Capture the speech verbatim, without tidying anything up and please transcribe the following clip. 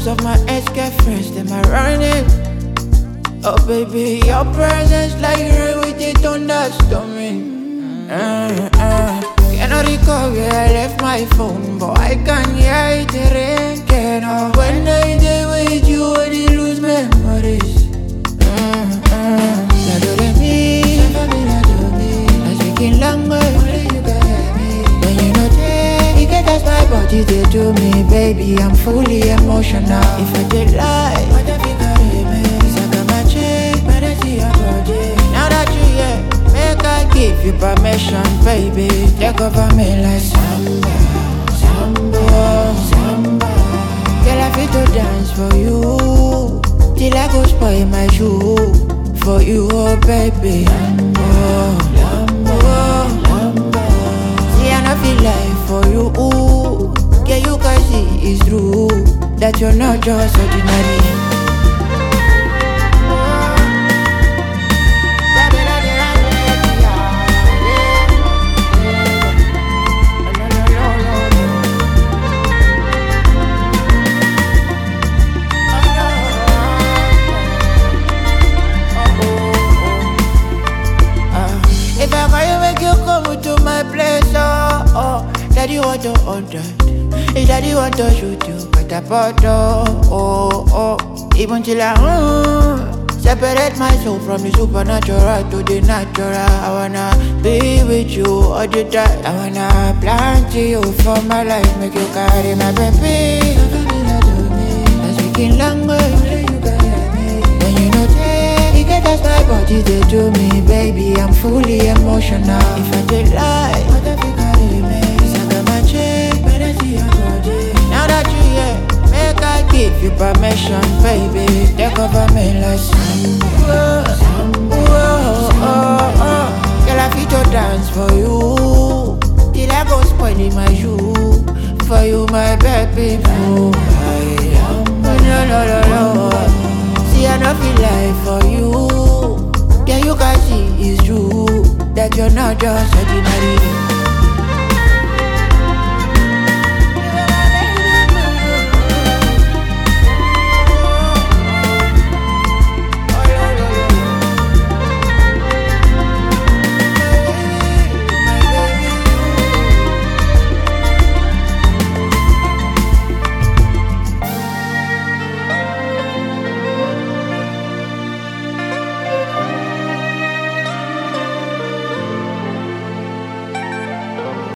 Most of my ex-girlfriends, them are running. Oh baby, your presence like rain with it thunderstorming. uh, uh. Cannot recall where I left my phone, but I can hear it rain. Cannot. When I day with you, I dey lose memories. uh, uh. La do re mi, la do mi. I speaking language, only you can hear me. When you know take, you can touch my body, they do me, baby. I'm fully emotional. If I did lie, what if you carry me? Now that you here, make I give you permission, baby. Take over me like samba, samba, samba. Girl, I fit to dance for you till I go spoil my shoe for you, oh baby. Lambo, Lambo, Lambo. See, I no feel like for you. Yeah, you can see it's true that you're not just ordinary. If I call you, make you come to my place, oh, oh. Daddy want to order, if daddy want to shoot you, but I put oh, oh, oh. Even till I, mm, separate my soul from the supernatural to the natural. I wanna be with you all the time. I wanna plant you for my life, make you carry my baby. I'm speaking language, when you know take, you can touch my body, they do me, baby. I'm fully emotional. If I did lie, what if you carry me? Now that you here, make I give you permission, baby. Take over me like samba, samba, oh, oh, oh. Girl, I fit to dance for you till I go spoiling my shoe for you, my baby. Oh, I am, no, no, no, no. See, I no feel like for you. Yeah, you can see it's true that you're not just ordinary.